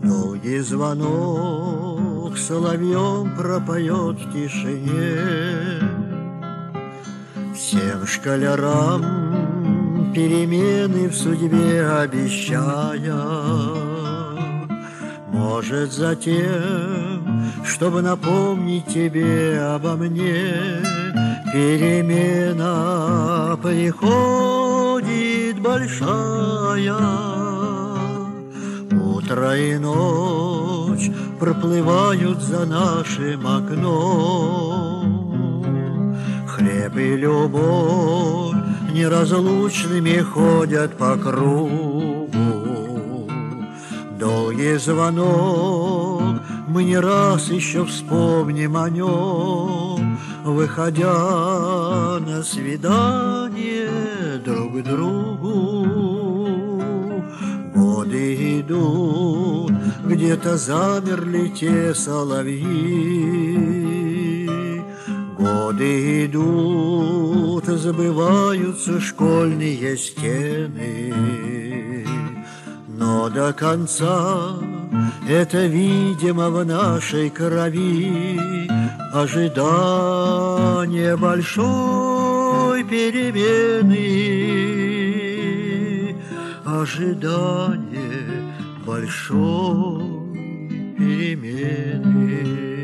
Долгий звонок соловьем пропоет в тишине, всем школярам перемены в судьбе обещая. Может, затем, чтобы напомнить тебе обо мне, перемена приходит большая. Утро и ночь проплывают за нашим окном. Хлеб и любовь неразлучными ходят по кругу. Долгий звонок, мы не раз еще вспомним о нем, выходя на свидание друг к другу. Годы идут, где-то замерли те соловьи. Годы идут, забываются школьные стены. Но до конца это, видимо, в нашей крови, ожидание большой перемены, ожидание большой перемены.